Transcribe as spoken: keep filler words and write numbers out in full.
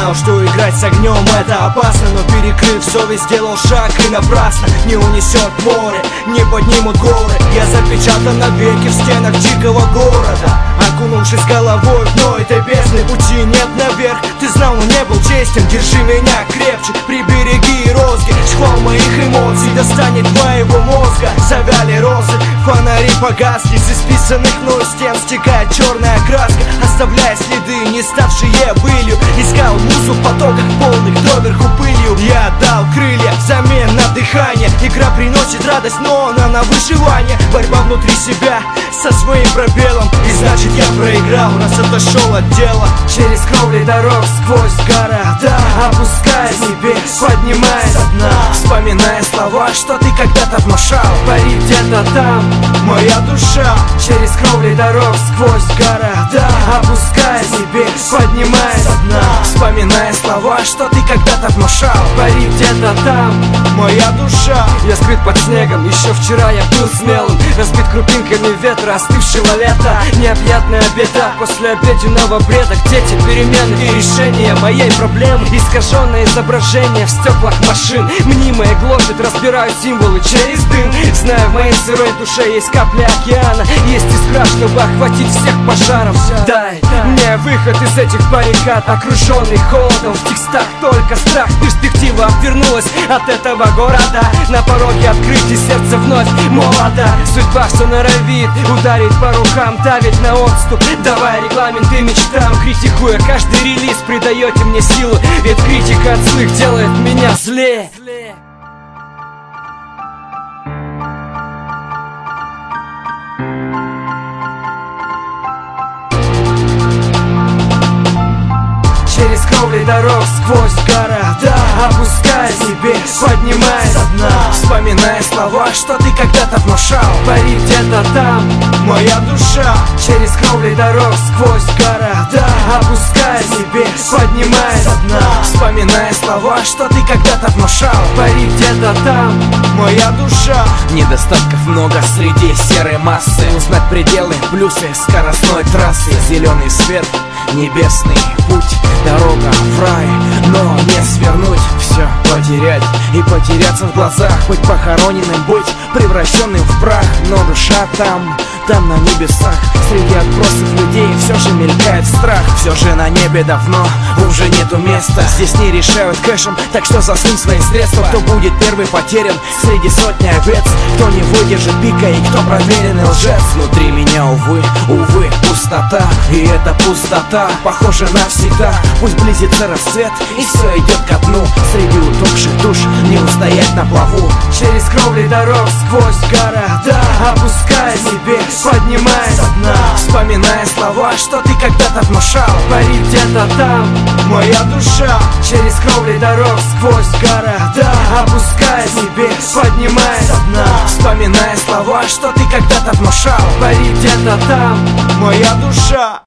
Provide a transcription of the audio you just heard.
знал, что играть с огнем это опасно, но перекрыв совесть, сделал шаг и напрасно. Не унесет море, не поднимут горы. Я запечатан навеки в стенах дикого города, окунувшись головой в дно этой бездны. Пути нет наверх, ты знал, но не был честен. Держи меня крепче, прибереги розги. Шквал моих эмоций достанет твоего мозга. Завяли розы, фонари погасли, с исписанных мной стен стекает черная краска, оставляя следы, не ставшие былью. Искал музу в потоках полных доверху пылью. Я отдал крылья взамен на дыхание. Игра приносит радость, но она на выживание. Борьба внутри себя со своим пробелом, и значит я проиграл, раз отошел от дела. Через кровли дорог, сквозь города, опускаясь с небес, поднимаясь со дна, вспоминая слова, что ты когда-то внушал. Парит где-то там моя душа. Через кровли дорог, сквозь города, опускаясь с небес, поднимаясь со дна, вспоминая слова, что ты когда-то внушал. Парит где-то там моя душа. Я скрыт под снегом, еще вчера я был смелым, разбит крупинками ветра остывшего лета. Необъятная беда после обеденного бреда. Где те перемены и решения моей проблемы? Искаженное изображение в стеклах машин, мнимое гложет, разбираю символы через дым. Знаю, в моей сырой душе есть капля океана, есть искра, чтобы охватить всех пожаром. Дай мне выход из этих баррикад, окруженный холодом. В текстах только страх, перспектива обвернулась от этого города. На пороге открытий сердце вновь молодо. Судьба, что норовит ударить по рукам, давит на отступ, давай регламенты мечтам. Критикуя каждый релиз, придаете мне силу, ведь критика от злых делает меня злее. Через кровли дорог, сквозь города, опускаясь с небес, поднимаясь со дна, вспоминая слова, что ты когда-то внушал. Парит где-то там моя душа. Через кровли дорог, сквозь города, опускаясь с небес, поднимаясь со дна, вспоминая слова, что ты когда-то внушал. Парит где-то там моя душа. Недостатков много среди серой массы. Узнать пределы, плюсы скоростной трассы. Зеленый свет, небесный путь, дорога в рай, но не свернуть. Все потерять и потеряться в глазах, быть похороненным, быть превращенным в прах. Но душа там, там на небесах. Среди отбросов людей все же мелькает страх. Все же на небе давно уже нету места. Здесь не решают кэшем, так что засунь свои средства. Кто будет первый потерян среди сотни овец, кто не выдержит пика и кто проверенный лжец. Внутри меня, увы, увы, пустота. И эта пустота похожа навсегда. Пусть близится рассвет и все идет ко дну. Среди утопших душ не устоять на плаву. Через кровли дорог, сквозь города, опускаясь с небес, поднимаясь со дна, вспоминая слова, что ты когда-то внушал. Парит где-то там моя душа. Через кровли дорог, сквозь города, опускаясь с небес, поднимаясь со дна, вспоминая слова, что ты когда-то внушал. Парит где-то там моя душа.